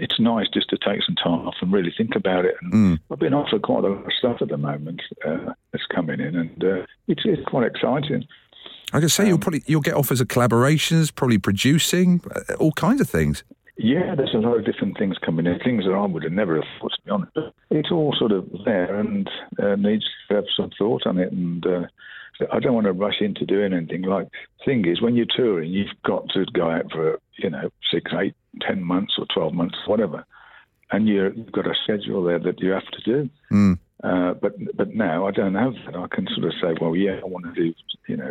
it's nice just to take some time off and really think about it. And I've been offered quite a lot of stuff at the moment that's coming in, and it's quite exciting. I can say you'll get offers of collaborations, probably producing, all kinds of things. Yeah, there's a lot of different things coming in, things that I would have never have thought, to be honest. But it's all sort of there and needs to have some thought on it. And I don't want to rush into doing anything. Like, the thing is, when you're touring, you've got to go out for, 6, 8, 10 months or 12 months, whatever. And you've got a schedule there that you have to do. But now I don't have that. I can sort of say, well, yeah, I want to do,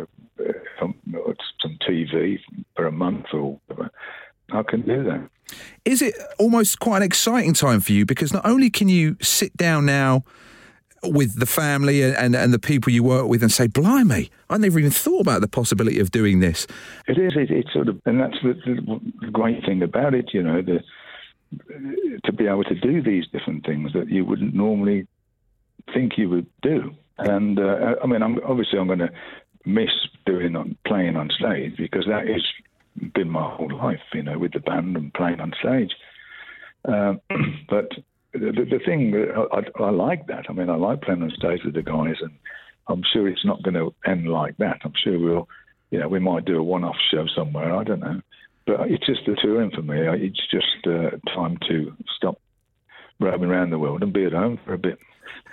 some TV for a month or whatever. I can do that. Is it almost quite an exciting time for you? Because not only can you sit down now with the family and the people you work with and say, blimey, I never even thought about the possibility of doing this. It is. It's sort of, and that's the great thing about it, to be able to do these different things that you wouldn't normally think you would do. And I'm going to miss playing on stage, because that has been my whole life, with the band and playing on stage. But the thing, I like that. I like playing on stage with the guys, and I'm sure it's not going to end like that. I'm sure we might do a one-off show somewhere. I don't know. But it's just the touring for me. It's just time to stop roaming around the world and be at home for a bit.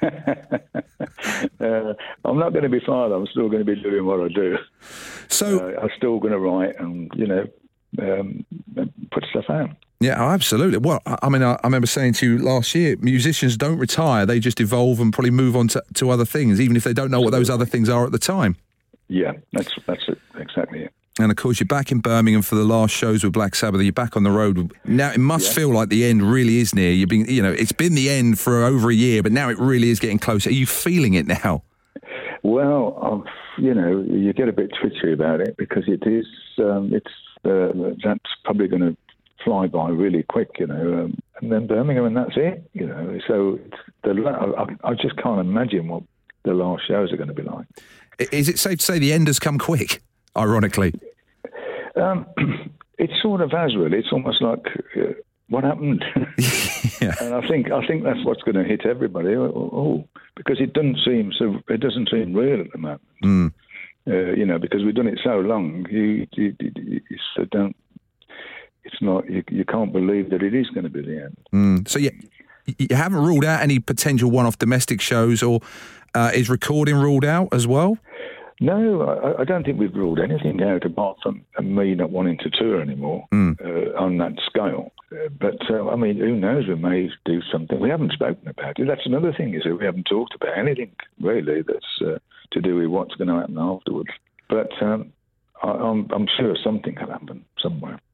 I'm not going to be fired. I'm still going to be doing what I do. So I'm still going to write and, put stuff out. Yeah, absolutely. Well, I remember saying to you last year, musicians don't retire. They just evolve and probably move on to other things, even if they don't know what those other things are at the time. Yeah, that's it. Exactly it. And of course, you're back in Birmingham for the last shows with Black Sabbath. You're back on the road now. It must feel like the end really is near. It's been the end for over a year, but now it really is getting closer. Are you feeling it now? Well, you get a bit twitchy about it, because it is. That's probably going to fly by really quick, and then Birmingham, and that's it. So I just can't imagine what the last shows are going to be like. Is it safe to say the end has come quick? Ironically, it sort of has, really. It's almost like what happened, and I think that's what's going to hit everybody. Because it doesn't seem real at the moment. Because we've done it so long, you don't. It's not. You can't believe that it is going to be the end. So you haven't ruled out any potential one-off domestic shows, or is recording ruled out as well? No, I don't think we've ruled anything out, apart from me not wanting to tour anymore on that scale. But, who knows, we may do something. We haven't spoken about it. That's another thing, is that we haven't talked about anything, really, that's to do with what's going to happen afterwards. But I'm sure something will happen somewhere.